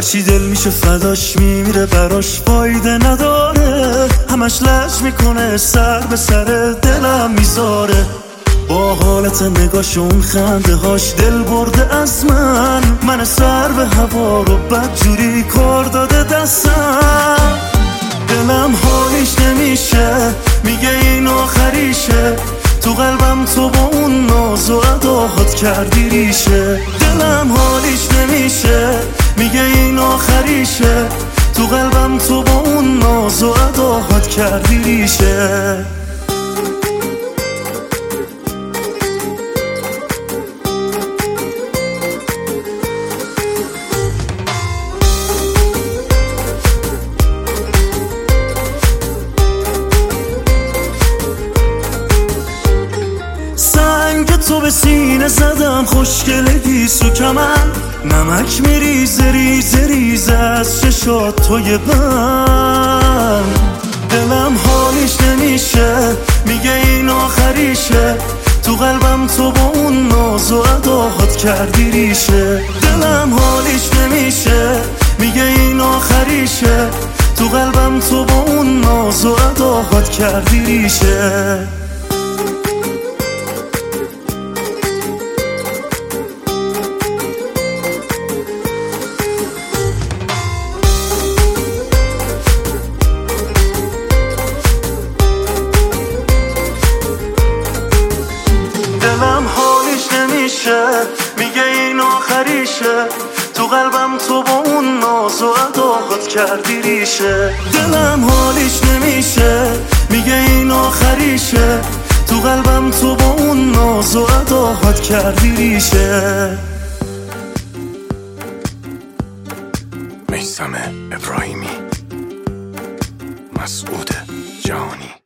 هرچی دل میشه فداش میمیره براش فایده نداره، همش لج میکنه سر به سر دلم میذاره. با حالت نگاش اون خنده هاش دل برده از من سر به هوا رو بدجوری کار داده دستم. دلم حالیش نمیشه میگه این آخریشه، تو قلبم تو با اون ناز و اداهات کردی ریشه. دلم حالیش نمیشه میگه این آخریشه، تو قلبم تو با اون ناز و اداهات کردی ریشه. تو به سینه زدم خوشگله گیسو کمن، نمک میریزه ریزه ریزه از چشات توی من. دلم حالیش نمیشه میگه این آخریشه، تو قلبم تو با اون ناز و اداهات کردی ریشه. دلم حالیش نمیشه میگه این آخریشه، تو قلبم تو با اون ناز و اداهات کردی ریشه. دلم حالیش نمیشه میگه این آخریشه، تو قلبم تو با اون ناز و اداهات کردی ریشه. دلم حالیش نمیشه میگه این آخریشه، تو قلبم تو با اون ناز و اداهات کردی ریشه. میثم ابراهیمی، مسعود جهانی.